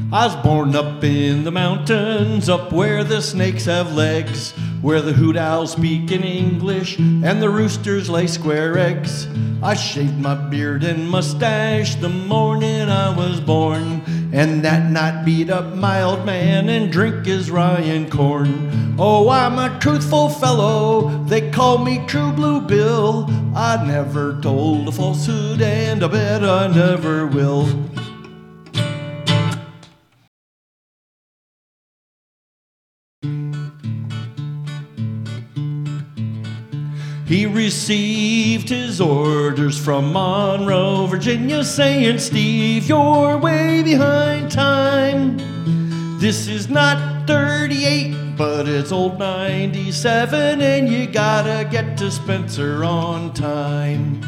I was born up in the mountains, up where the snakes have legs, where the hoot owls speak in English and the roosters lay square eggs. I shaved my beard and mustache the morning I was born, and that night beat up my old man and drink his rye and corn. Oh, I'm a truthful fellow, they call me True Blue Bill. I never told a falsehood and I bet I never will. He received his orders from Monroe, Virginia, saying, Steve, you're way behind time. This is not 38, but it's old 97, and you gotta get to Spencer on time.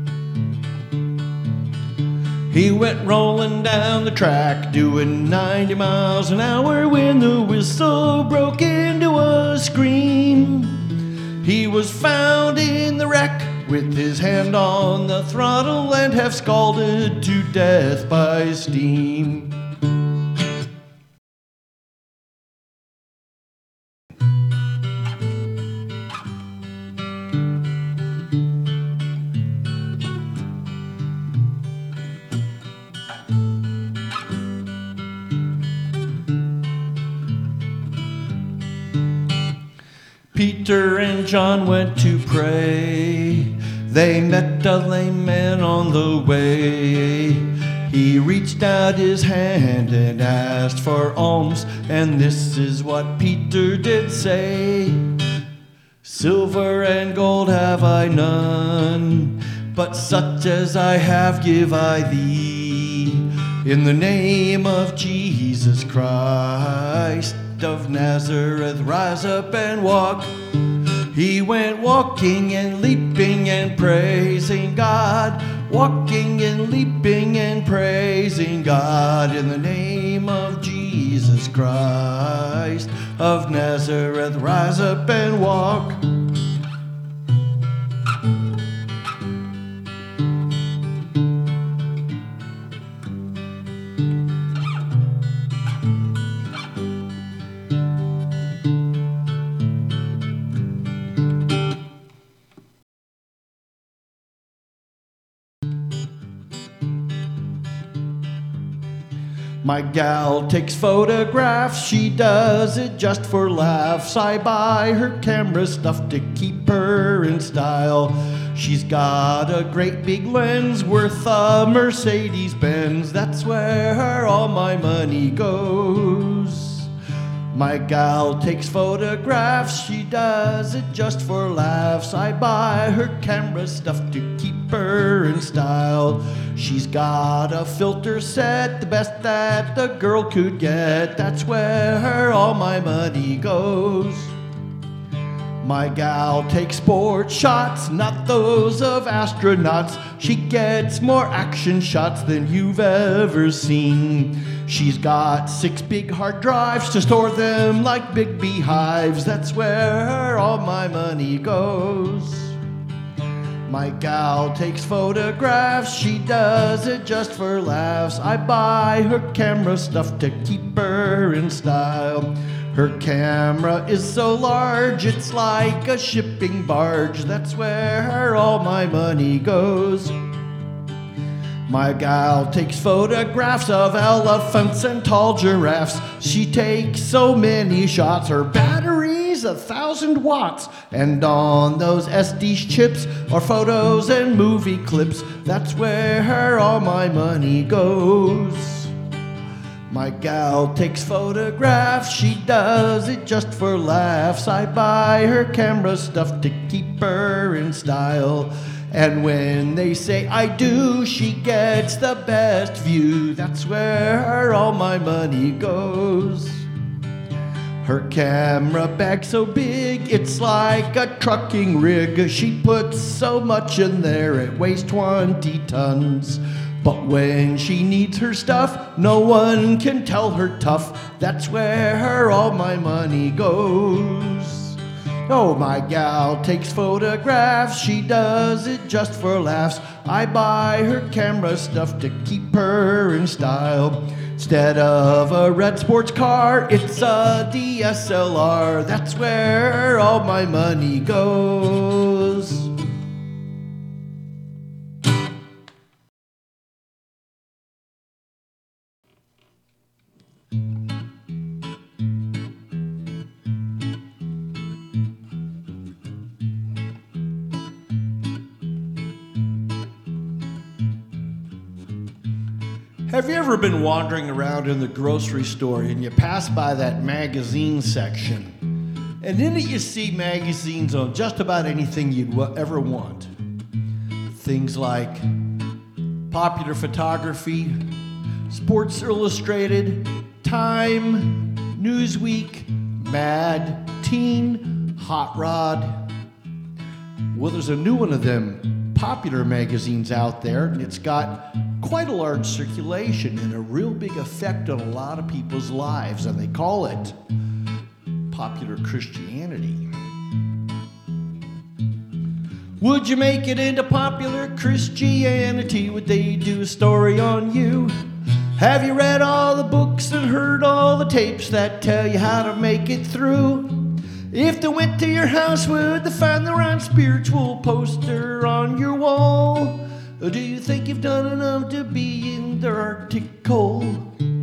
He went rolling down the track, doing 90 miles an hour, when the whistle broke into a scream. He was found in the wreck with his hand on the throttle and half scalded to death by steam. Peter and John went to pray. They met a lame man on the way. He reached out his hand and asked for alms, and this is what Peter did say. Silver and gold have I none, but such as I have give I thee. In the name of Jesus Christ of Nazareth, rise up and walk. He went walking and leaping and praising God, walking and leaping and praising God. In the name of Jesus Christ of Nazareth, rise up and walk. My gal takes photographs, she does it just for laughs. I buy her camera stuff to keep her in style. She's got a great big lens worth a Mercedes-Benz. That's where all my money goes. My gal takes photographs, she does it just for laughs. I buy her camera stuff to keep her in style. She's got a filter set, the best that the girl could get. That's where all my money goes. My gal takes sport shots, not those of astronauts. She gets more action shots than you've ever seen. She's got 6 big hard drives to store them like big beehives. That's where all my money goes. My gal takes photographs, she does it just for laughs. I buy her camera stuff to keep her in style. Her camera is so large, it's like a shipping barge. That's where all my money goes. My gal takes photographs of elephants and tall giraffes. She takes so many shots, her battery's 1,000 watts. And on those SD chips are photos and movie clips. That's where all my money goes. My gal takes photographs, she does it just for laughs. I buy her camera stuff to keep her in style. And when they say I do, she gets the best view. That's where all my money goes. Her camera bag so big, it's like a trucking rig. She puts so much in there, it weighs 20 tons. But when she needs her stuff, no one can tell her tough. That's where all my money goes. Oh, my gal takes photographs, she does it just for laughs. I buy her camera stuff to keep her in style. Instead of a red sports car, it's a DSLR. That's where all my money goes. Have you ever been wandering around in the grocery store and you pass by that magazine section, and in it you see magazines on just about anything you'd ever want? Things like Popular Photography, Sports Illustrated, Time, Newsweek, Mad, Teen, Hot Rod. Well, there's a new one of them popular magazines out there, and it's got quite a large circulation and a real big effect on a lot of people's lives, and they call it Popular Christianity. Would you make it into Popular Christianity? Would they do a story on you? Have you read all the books and heard all the tapes that tell you how to make it through? If they went to your house, would they find the right spiritual poster on your wall? Or do you think you've done enough to be in the Arctic cold?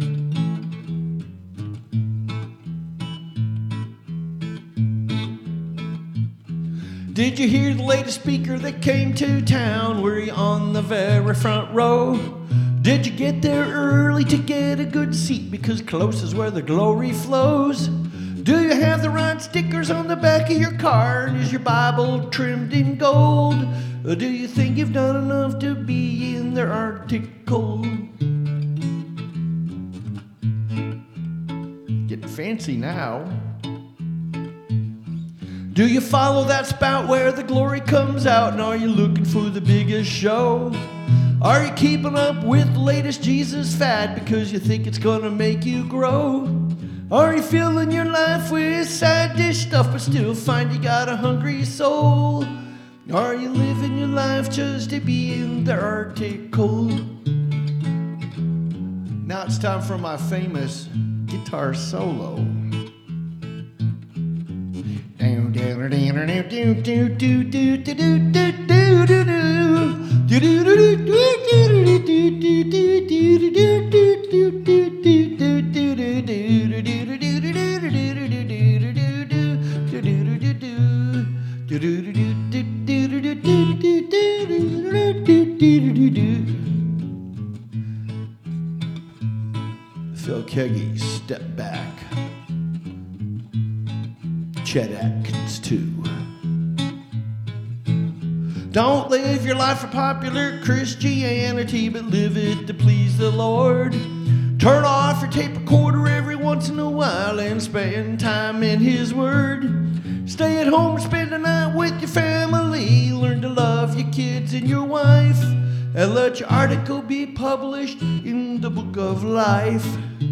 Did you hear the latest speaker that came to town? Were you on the very front row? Did you get there early to get a good seat? Because close is where the glory flows. Do you have the right stickers on the back of your car? And is your Bible trimmed in gold? Or do you think you've done enough to be in the Arctic cold? Getting fancy now. Do you follow that spout where the glory comes out? And are you looking for the biggest show? Are you keeping up with the latest Jesus fad because you think it's gonna make you grow? Are you filling your life with side dish stuff but still find you got a hungry soul? Are you living your life just to be in the Arctic cold? Now it's time for my famous guitar solo. Phil Keaggy, Step Back. Chet Atkins, too. Don't live your life for popular Christianity, but live it to please the Lord. Turn off your tape recorder every once in a while and spend time in His Word. Stay at home and spend the night with your family. Learn to love your kids and your wife. And let your article be published in the Book of Life.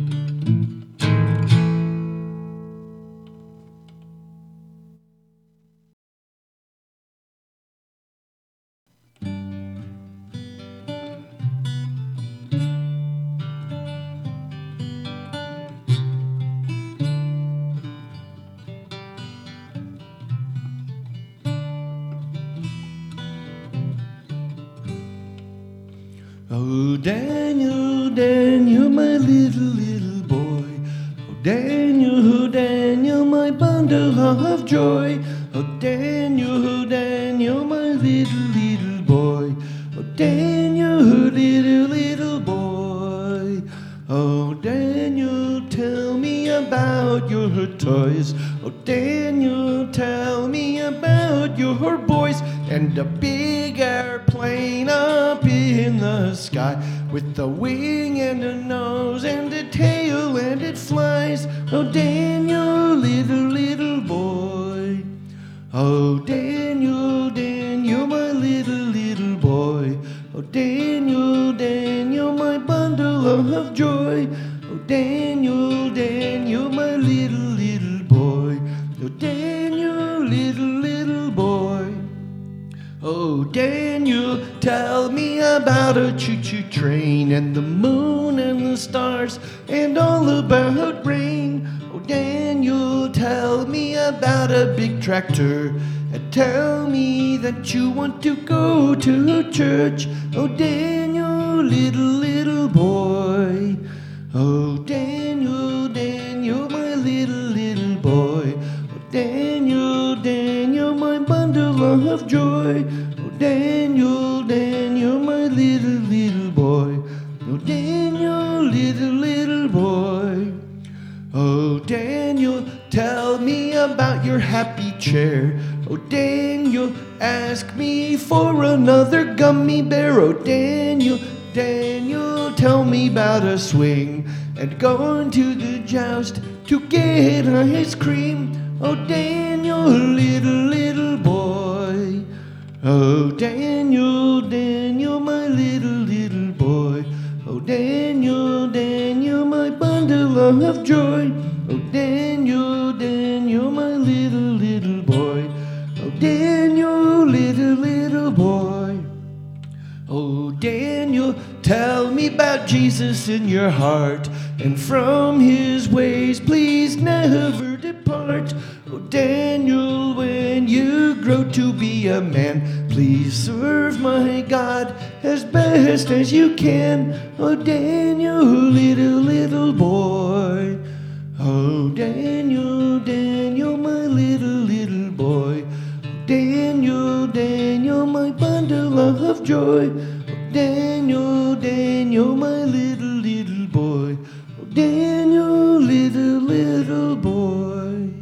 Oh, Daniel, Daniel, my little boy. Oh, Daniel, my bundle of joy. Oh, Daniel, my little boy. Oh, Daniel, little boy. Oh, Daniel, tell me about your toys. Oh, Daniel, tell me about your boys. And a big airplane up in the sky with a wing and a nose and a tail and it flies. Oh, Daniel, little boy. Oh, Daniel, my little boy. Oh, Daniel, my bundle of joy. Oh, Daniel, my little boy. Oh, Daniel, little boy. Oh, Daniel, Daniel, tell me about a choo-choo train and the moon and the stars and all about rain. Oh, Daniel, tell me about a big tractor and tell me that you want to go to church. Oh, Daniel, little boy. Oh, Daniel, Daniel, my little boy. Oh, Daniel, Daniel, my bundle of joy. Oh, Daniel, Daniel, my little boy. Oh, Daniel, little boy. Oh, Daniel, tell me about your happy chair. Oh, Daniel, ask me for another gummy bear. Oh, Daniel, Daniel, tell me about a swing and going to the joust to get ice cream. Oh, Daniel, little boy. Oh, Daniel, Daniel, my little boy. Oh, Daniel, Daniel, my bundle of joy. Oh, Daniel, Daniel, my little boy. Oh, Daniel, little boy. Oh, Daniel, tell me about Jesus in your heart, and from his ways please never depart. Oh, Daniel, when you grow to be a man, please serve my God as best as you can. Oh, Daniel, little boy. Oh, Daniel, Daniel, my little boy. Daniel, Daniel, my bundle of joy. Oh, Daniel, Daniel, my little boy. Oh, Daniel, little boy.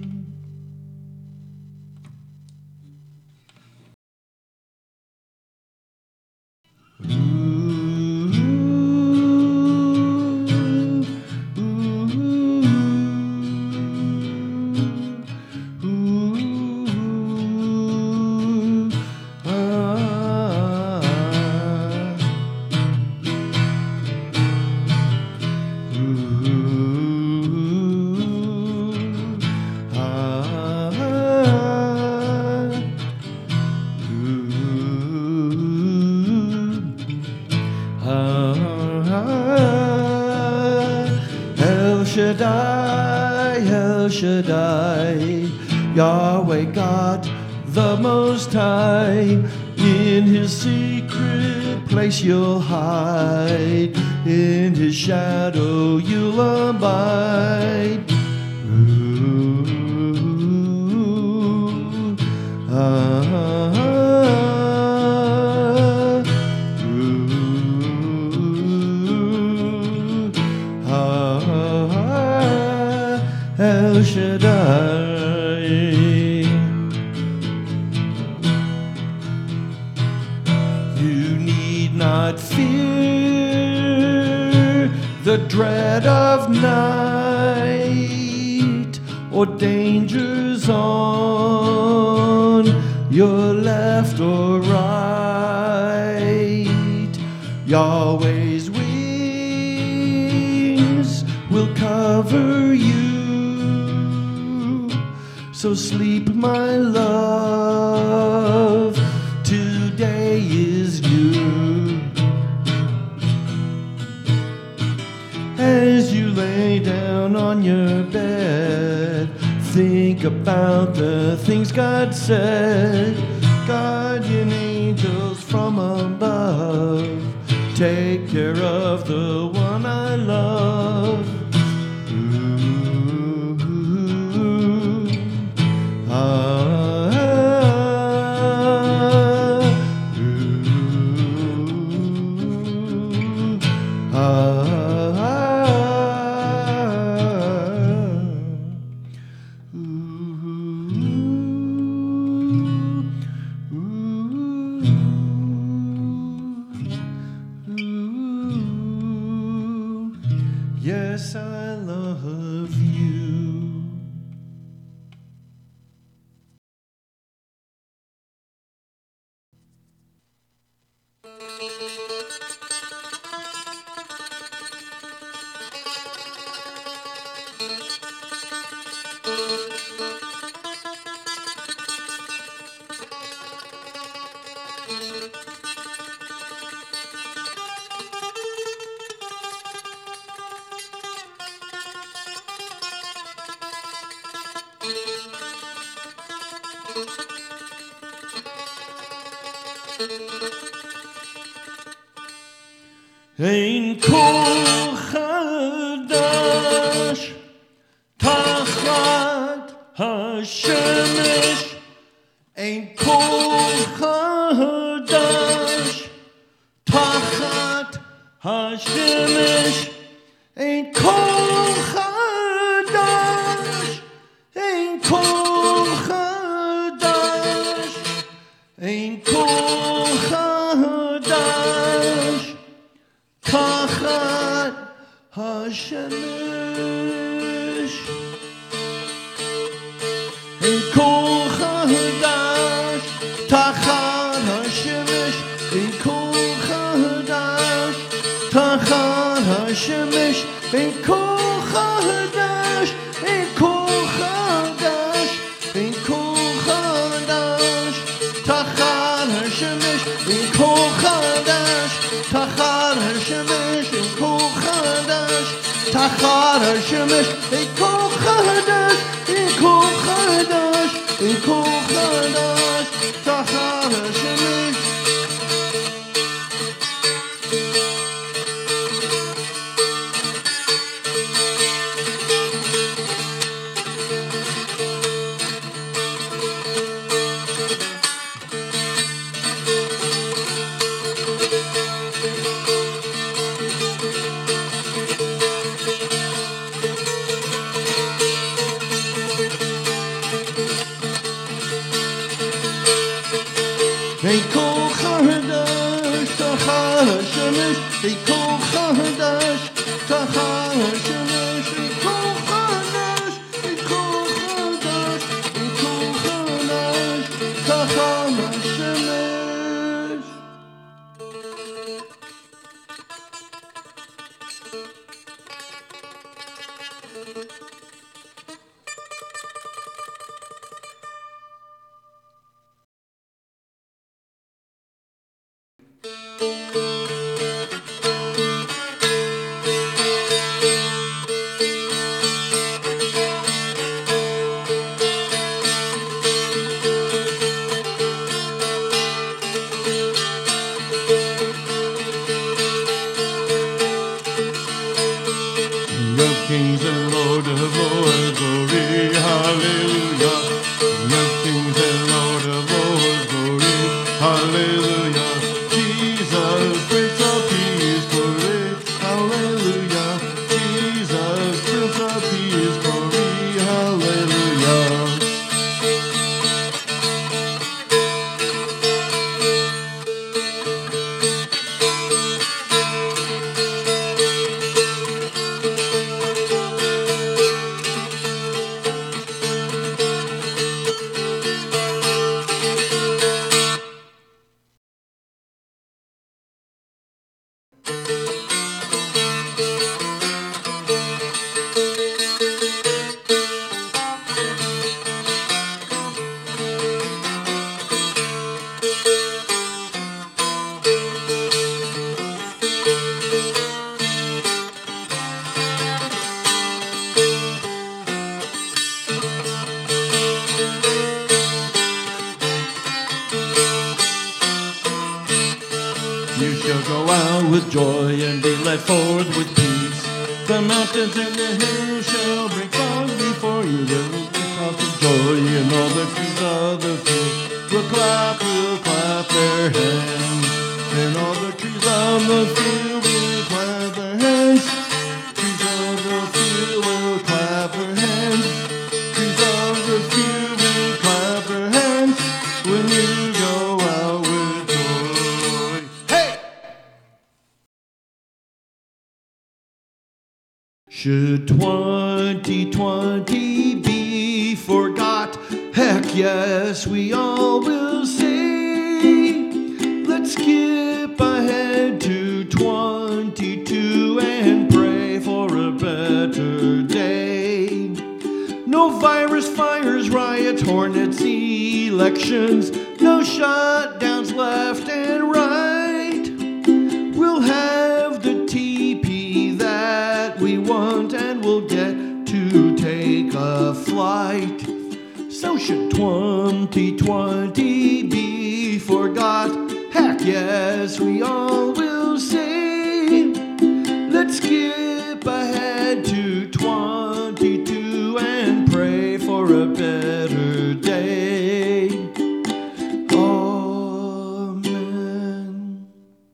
El Shaddai, El Shaddai, Yahweh God the Most High. In his secret place you'll hide, in his shadow you'll abide. Ooh, El Shaddai. You need not fear the dread of night or dangers on your left or right. Yahweh's wings will cover you. So sleep, my love, today is new. As you lay down on your bed, think about the things God said. Guardian angels from above, take care of the one I love. Yes, I love you. אין כל חדש תחת השמש, אין כל חדש תחת השמש, אין כל חדש, אין כל חדש, אין כל חדש תחת השמש, אין כל חדש תחת השמש, אין כל חדש תחת השמש, אין כל חדש, אין כל חדש, אין כל חדש תחת השמש, אין כל חדש תחת השמש, אין כל חדש תחת השמש, אין כל חדש, אין כל חדש, אין כל חדש תחת השמש. אין כל חדש תחת השמש, אין כל חדש תחת השמש, אין כל חדש, אין כל חדש, אין כל חדש תחת השמש. Kings and Lord of Lords, glory, hallelujah. King of kings and Lord of Lords, glory, hallelujah. Jesus, Prince of Peace, glory, hallelujah. Jesus, Prince of Peace, glory, hallelujah. You shall go out with joy and be led forth with peace. The mountains and the hills shall break forth before you. There will be shouts of joy, and all the trees of the field will clap their hands. And all the trees of the field will clap their hands. Trees of the field will clap their hands. Trees of the field will clap their hands when you go out with joy. Hey! Should 2020 be forgot? Heck yes, we all will say. Let's skip ahead to 22 and pray for a better day. No virus, fires, riots, hornets, elections. No shutdowns left and right. We'll have the TP that we want, and we'll get to take a flight. So should 2020 be forgot? Yes, we all will say, let's skip ahead to 22 and pray for a better day. Amen.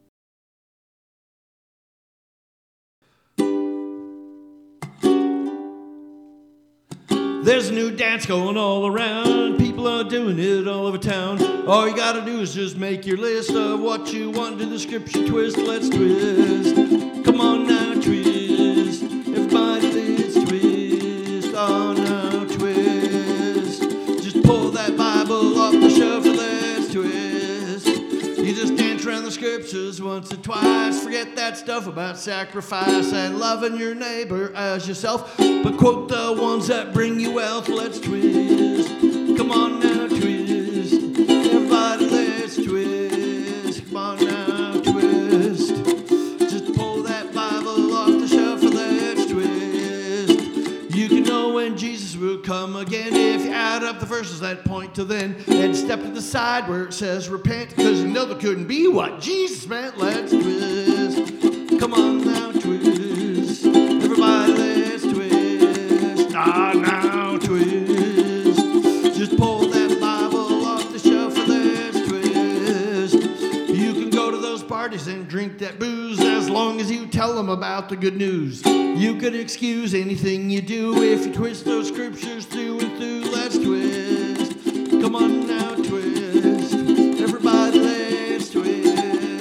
There's a new dance going all around. People are doing it all over town. All you gotta do is just make your list of what you want to the scripture twist. Let's twist. Come on now, twist. Everybody, let's twist. Oh, now twist. Just pull that Bible off the shelf and let's twist. You just dance around the scriptures once or twice. Forget that stuff about sacrifice and loving your neighbor as yourself, but quote the ones that bring you wealth. Let's twist. Come on now, twist. Everybody, let's twist. Come on now, twist. Just pull that Bible off the shelf and let's twist. You can know when Jesus will come again if you add up the verses that point to then and step to the side where it says repent, because you know there couldn't be what Jesus meant. Let's twist. Come on now, twist. Everybody, let's twist. Ah, now twist. Just pull that Bible off the shelf and let's twist. You can go to those parties and drink that booze as long as you tell them about the good news. You could excuse anything you do if you twist those scriptures through and through. Let's twist. Come on now, twist. Everybody, let's twist.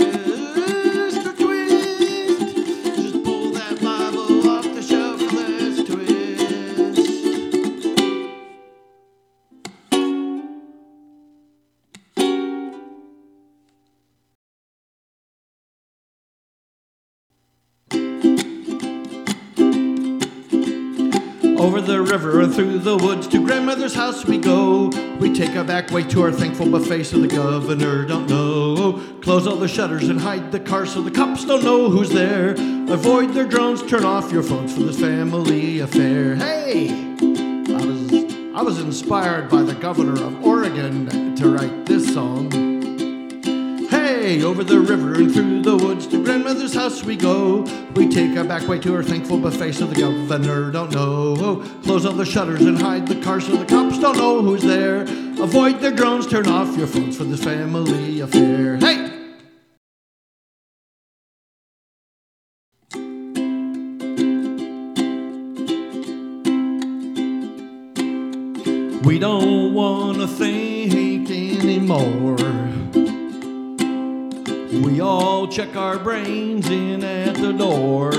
Twist. Just pull that Bible off the shelf and let's twist. Over the river and through the woods to grandmother's house we go. We take our back way to our thankful buffet so the governor don't know. Close all the shutters and hide the car so the cops don't know who's there. Avoid their drones, turn off your phones for this family affair. Hey! I was inspired by the governor of Oregon to write this song. Hey, over the river and through the woods to grandmother's house we go. We take our back way to our thankful buffet so the governor don't know. Close all the shutters and hide the car so the cops don't know who's there. Avoid their drones, turn off your phones for this family affair. Hey! We don't want to think anymore. We all check our brains in at the door.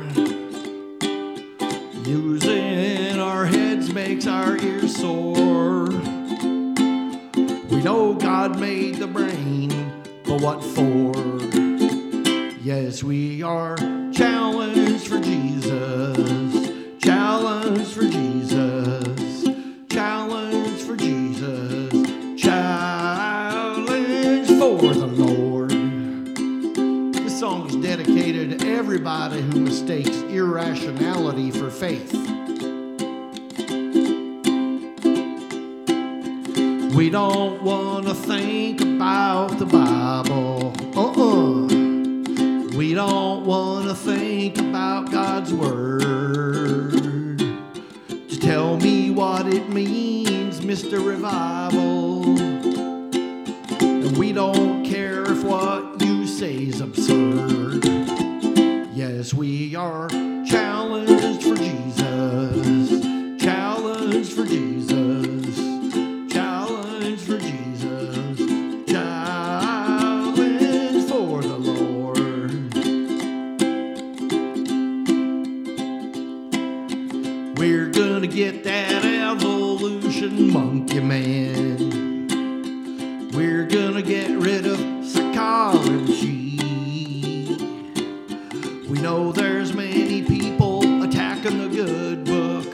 Using our heads makes our ears sore. We know God made the brain, but what for? Yes, we are challenged for Jesus. Challenged for Jesus. Challenge for Jesus. Challenge for the Lord. This song is dedicated to everybody who mistakes irrationality for faith. We don't want to think about the Bible. We don't want to think about God's Word. Just tell me what it means, Mr. Revival. And we don't care if what you say is absurd. Yes, we are challenged for Jesus. Challenged for Jesus. Challenged for Jesus. Challenge for the Lord. We're gonna get that evolution monkey man. We're gonna get rid of psychology. We know there's many people attacking the good book,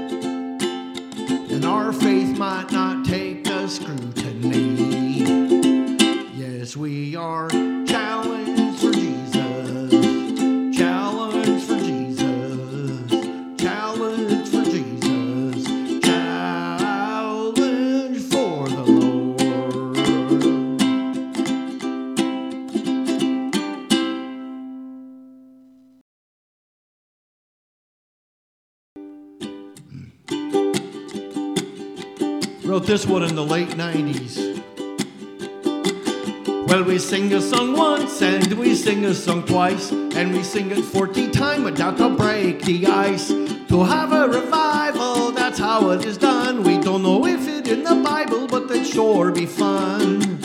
and our faith might not take the scrutiny. Yes, we are challenged for Jesus. Challenged for Jesus. Challenged for Jesus. Challenge for Wrote this one in the late 90s. Well, we sing a song once and we sing a song twice, and we sing it 40 times without to break the ice. To have a revival, that's how it is done. We don't know if it in the Bible, but that'd sure be fun.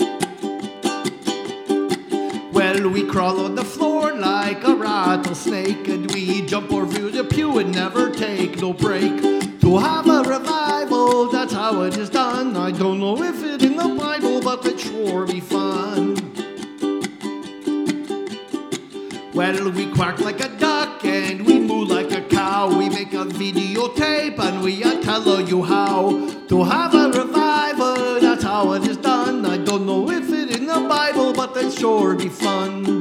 Well, we crawl on the floor like a rattlesnake, and we jump over the pew and never take no break. To have a revival, that's how it is done. I don't know if it in the Bible, but it'd sure be fun. Well, we quack like a duck and we moo like a cow. We make a videotape and we tell you how. To have a revival, that's how it is done. I don't know if it in the Bible, but it'd sure be fun.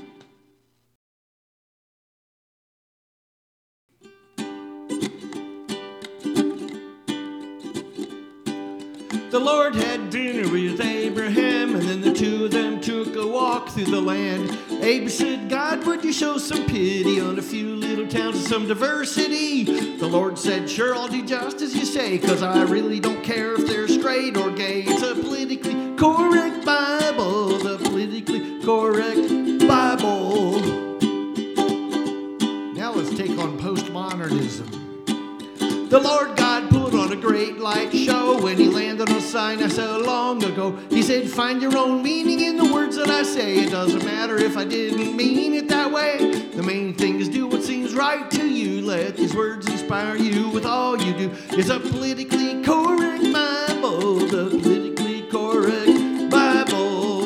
The Lord had dinner with Abraham, and then the two of them took a walk through the land. Abe said, God, would you show some pity on a few little towns and some diversity? The Lord said, sure, I'll do just as you say, 'cause I really don't care if they're straight or gay. It's a politically correct Bible, the politically correct Bible. Now let's take on postmodernism. The Lord God put on a great light show when he landed on a sign I saw long ago. He said, find your own meaning in the words that I say. It doesn't matter if I didn't mean it that way. The main thing is do what seems right to you. Let these words inspire you with all you do. It's a politically correct Bible, the politically correct Bible.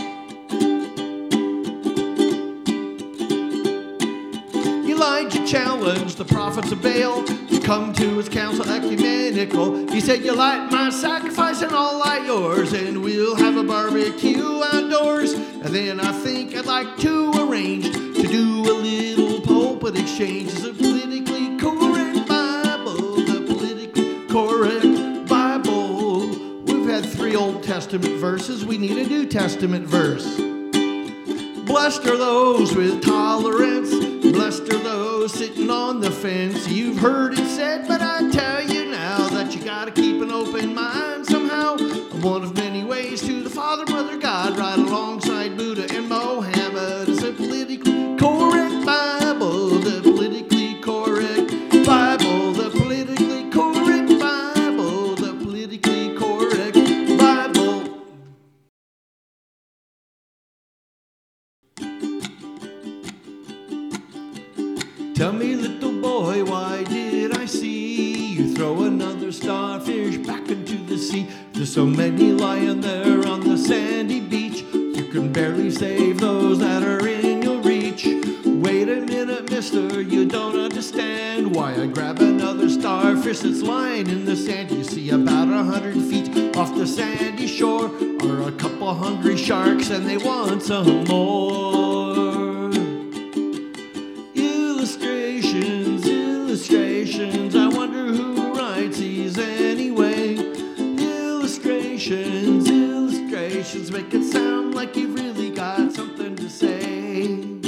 Elijah challenged the prophets of Baal to come to his council ecumenical. He said, you light my sacrifice and I'll light yours, and we'll have a barbecue outdoors. And then I think I'd like to arrange to do a little pulpit exchange. It's a politically correct Bible, the politically correct Bible. We've had 3 Old Testament verses. We need a New Testament verse. Blessed are those with tolerance. Blessed are those sitting on the fence. You've heard it said, but I tell you now that you gotta keep an open mind somehow. One of many ways to the Father, Mother, God, right alongside Buddha and Mohammed. It's a politically correct Bible, the politically correct Bible, the politically correct Bible, the politically correct Bible. Tell me, little boy, why did I see you throw another starfish back into the sea? There's so many lying there on the sandy beach. You can barely save those that are in your reach. Wait a minute, mister, you don't understand why I grab another starfish that's lying in the sand. You see, about 100 feet off the sandy shore are a couple hungry sharks, and they want some more. Illustrations, I wonder who writes these anyway. Illustrations make it sound like you've really got something to say.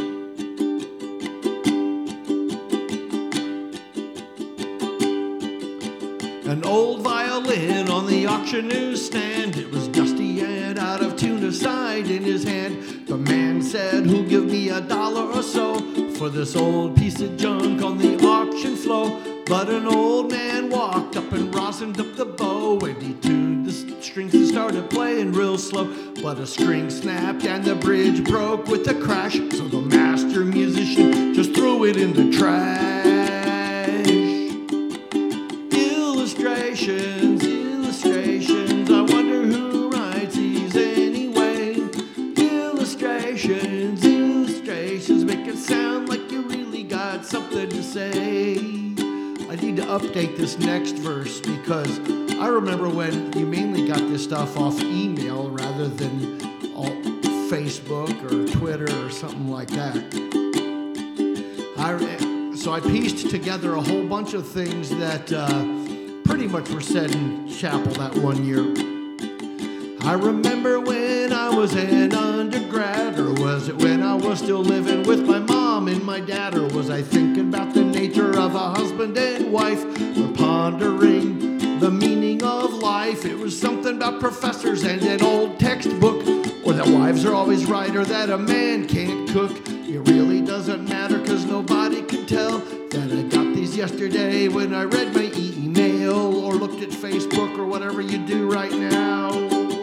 An old violin on the auction newsstand. It was dusty and out of tune, a side in his hand. The man said, who'll give me $1 or so for this old piece of junk on the auction floor? But an old man walked up and rosined up the bow, and he tuned the strings and started playing real slow. But a string snapped and the bridge broke with a crash, so the master musician just threw it in the trash. Illustrations, I wonder who writes these anyway. Illustrations make it sound like you really got something to say. I need to update this next verse because I remember when you mainly got this stuff off email rather than Facebook or Twitter or something like that. So I pieced together a whole bunch of things that pretty much were said in chapel that one year. I remember when I was an undergrad, or was it when I was still living with my mom and my dad, or was I thinking about the nature of a husband and wife, or pondering the meaning of life? life. It was something about professors and an old textbook, or that wives are always right, or that a man can't cook. It really doesn't matter, 'cause nobody can tell that I got these yesterday when I read my email or looked at Facebook or whatever you do right now.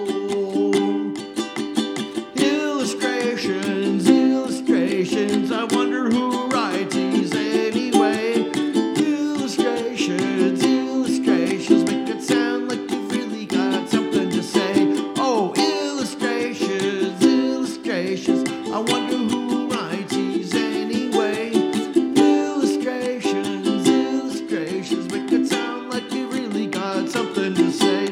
Illustrations, illustrations, I wonder who writes these anyway. Illustrations, illustrations, make it sound like you've really got something to say. Oh, illustrations, illustrations, I wonder who writes these anyway. Illustrations, illustrations, make it sound like you really got something to say.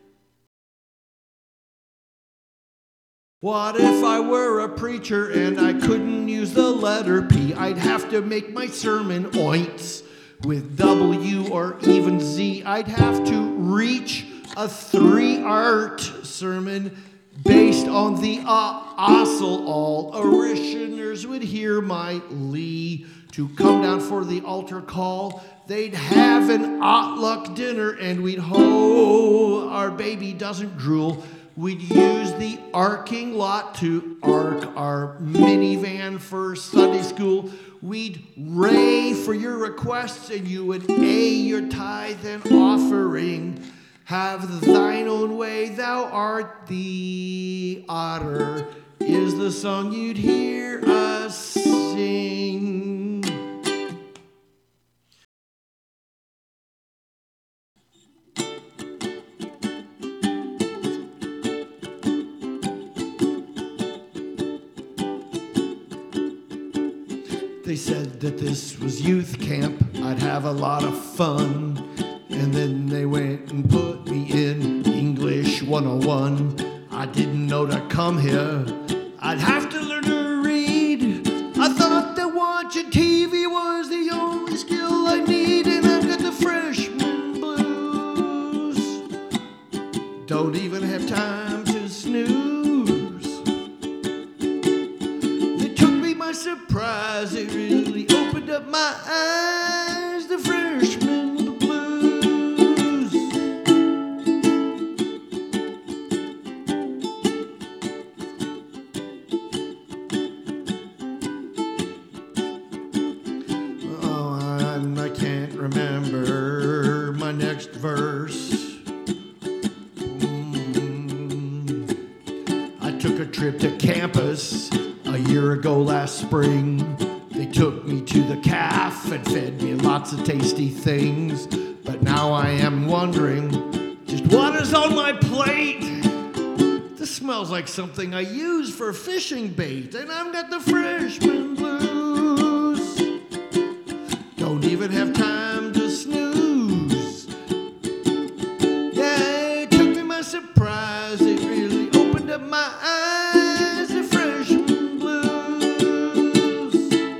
What if I were a preacher and I couldn't use the letter P? I'd have to make my sermon oints with W or even Z. I'd have to reach a 3-art sermon based on the apostle. All parishioners would hear my Lee to come down for the altar call. They'd have an potluck dinner and we'd our baby doesn't drool. We'd use the arking lot to ark our minivan for Sunday school. We'd ray for your requests and you would your tithe and offering. Have thine own way, thou art the otter, is the song you'd hear us sing. They said that this was youth camp, I'd have a lot of fun. And then they went and put me in English 101. I didn't know to come here, I'd have to learn to read. I thought that watching TV was the only skill I need, and I got the freshman blues. Don't even have time to snooze. They took me by surprise, it really opened up my eyes. The freshman blues. Oh, and I can't remember my next verse. I took a trip to campus a year ago last spring. They took me to the calf and fed me lots of tasty things. But now I am wondering just what is on my plate. This smells like something I use for fishing bait, and I've got the freshman blues. Don't even have time to snooze. Yeah, it took me by surprise. It really opened up my eyes. The freshman blues.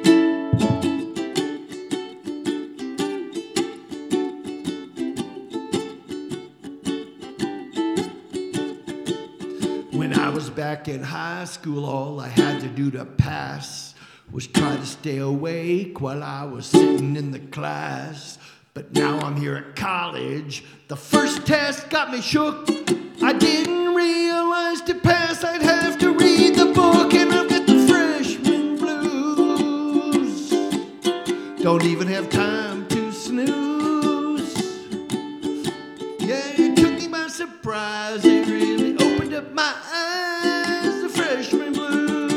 When I was back in high school, all I had to do to pass was try to stay awake while I was sitting in the class. But now I'm here at college. The first test got me shook. I didn't realize to pass I'd have to read the book, and I've got the freshman blues. Don't even have time to snooze. Yeah, it took me by surprise. It really opened up my eyes. The freshman blues.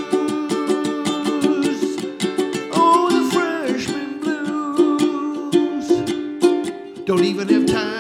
Oh, the freshman blues. Don't even have time